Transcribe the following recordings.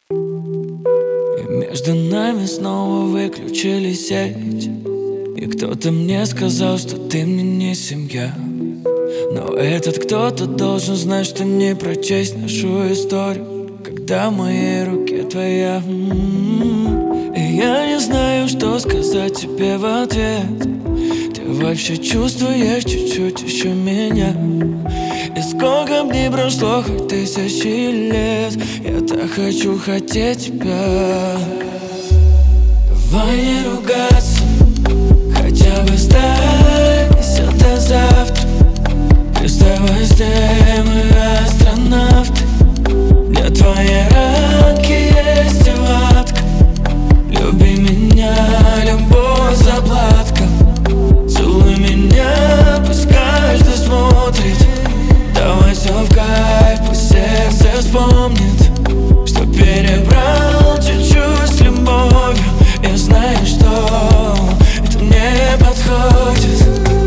И между нами снова выключили сеть. И кто-то мне сказал, что ты мне не семья. Но этот кто-то должен знать, что не прочесть нашу историю, когда в моей руке твоя. И я не знаю, что сказать тебе в ответ. Ты вообще чувствуешь чуть-чуть еще меня? И сколько дней прошло, хоть тысячи лет, я так хочу хотеть тебя. Давай не ругаться, хотя бы сдайся до завтра. Представь, во сне мы астронавты, для твоей ранки есть и ватка. Люби меня, любовь заплатка. Целуй меня, пусть каждый смотрит. Давай все в кайф, пусть сердце вспомнит, что перебрал чуть-чуть с любовью. Я знаю, что это мне подходит.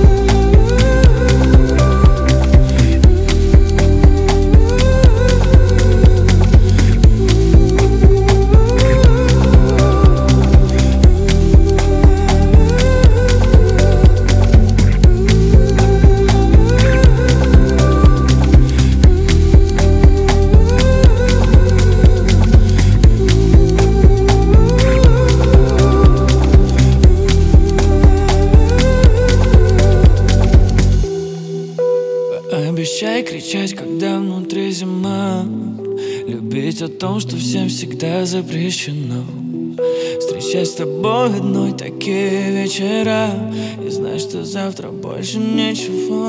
Обещай кричать, когда внутри зима. Любить о том, что всем всегда запрещено. Встречать с тобой одной такие вечера. И знать, что завтра больше ничего.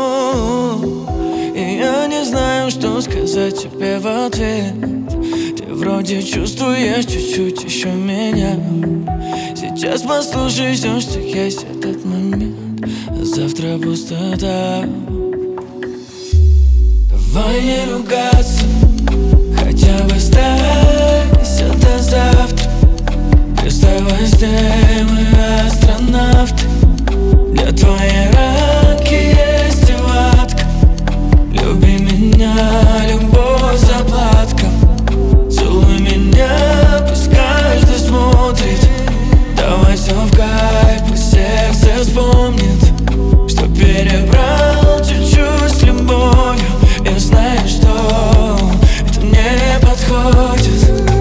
И я не знаю, что сказать тебе в ответ. Ты вроде чувствуешь чуть-чуть еще меня. Сейчас послушай все, что есть в этот момент. А завтра пустота. Давай не ругаться, хотя бы сдайся до завтра. Представь, во сне мы астронавты, для твоей ранки есть и ватка. Люби меня, любовь заплатка. Целуй меня, пусть каждый смотрит. Давай все в кайф, пусть сердце вспомнит, что перебрал чуть-чуть с любовью. Я знаю, что это мне подходит.